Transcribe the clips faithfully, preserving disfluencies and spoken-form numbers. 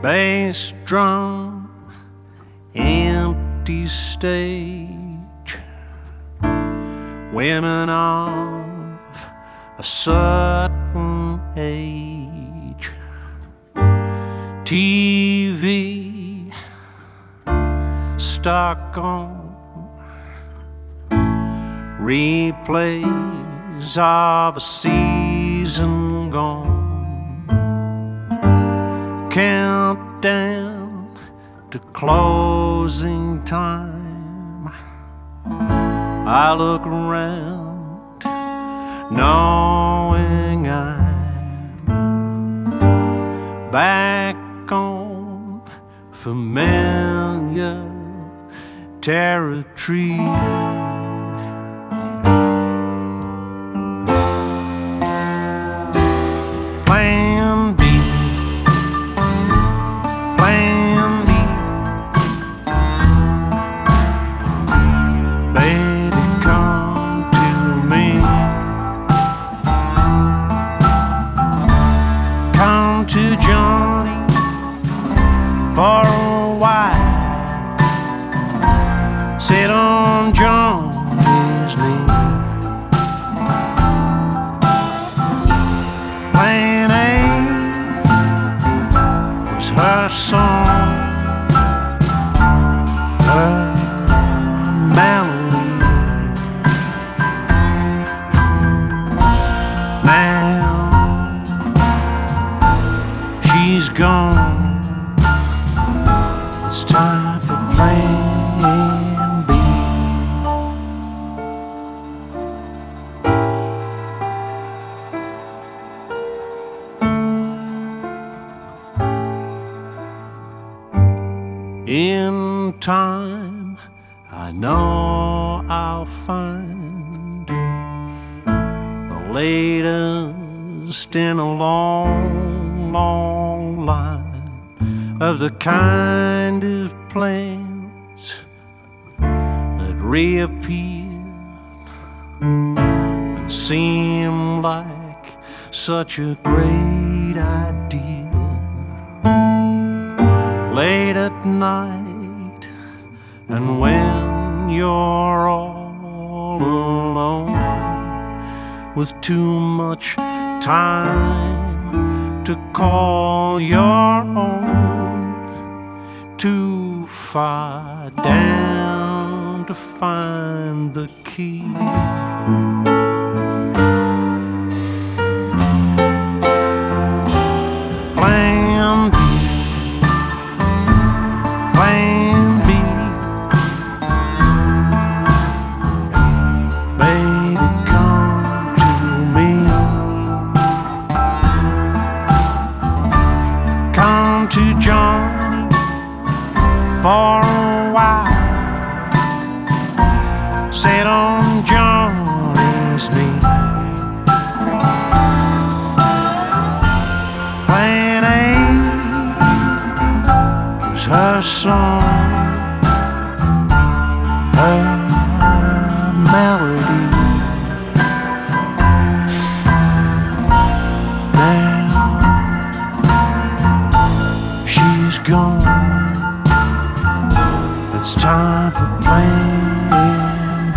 bass drum, empty stage, women of a certain age, T V stuck on replays of a season gone. Countdown to closing time. I look around, knowing I'm back on familiar territory. Plan B, Plan B, baby, come to me, come to Johnny for a while, sit on Johnny's knee. Plan A was her song, her melody. Now she's gone, it's time for Plan B. In time, I know I'll find the latest in a long, long line of the kind of plans that reappeared and seemed like such a great idea. Late at night, and when you're all alone with too much time to call your own, too far down to find the key. Plan B, Plan B, baby, come to me, come to Johnny for a while, sit on Johnny's knee. Plan A was her song, her melody. Now she's gone, it's time for Plan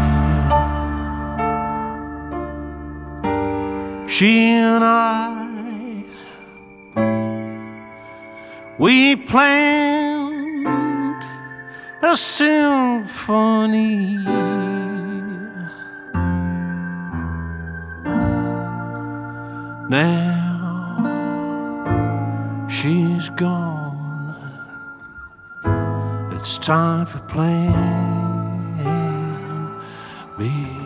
B. She and I, we planned a symphony. Now she's gone, it's time for Plan B.